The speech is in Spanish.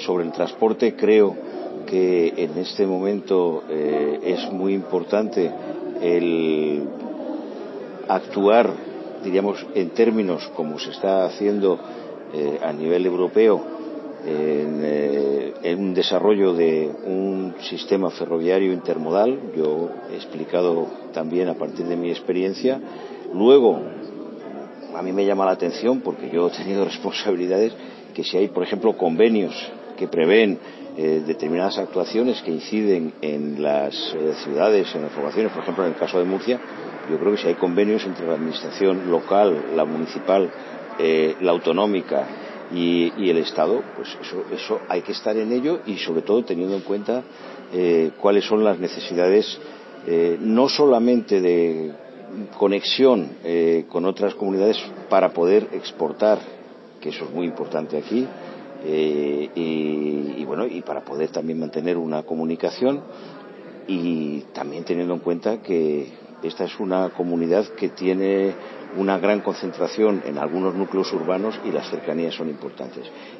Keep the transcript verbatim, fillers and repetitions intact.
sobre el transporte, creo que en este momento eh, es muy importante el actuar, diríamos, en términos como se está haciendo eh, a nivel europeo, en, eh, en un desarrollo de un sistema ferroviario intermodal. Yo he explicado también a partir de mi experiencia. Luego, a mí me llama la atención, porque yo he tenido responsabilidades, que si hay, por ejemplo, convenios que prevén eh, determinadas actuaciones que inciden en las eh, ciudades, en las poblaciones, por ejemplo, en el caso de Murcia, yo creo que si hay convenios entre la administración local, la municipal, eh, la autonómica y, y el Estado, pues eso, eso hay que estar en ello, y sobre todo teniendo en cuenta eh, cuáles son las necesidades, eh, no solamente de conexión eh, con otras comunidades para poder exportar, que eso es muy importante aquí, eh, y, y bueno, y para poder también mantener una comunicación, y también teniendo en cuenta que esta es una comunidad que tiene una gran concentración en algunos núcleos urbanos y las cercanías son importantes.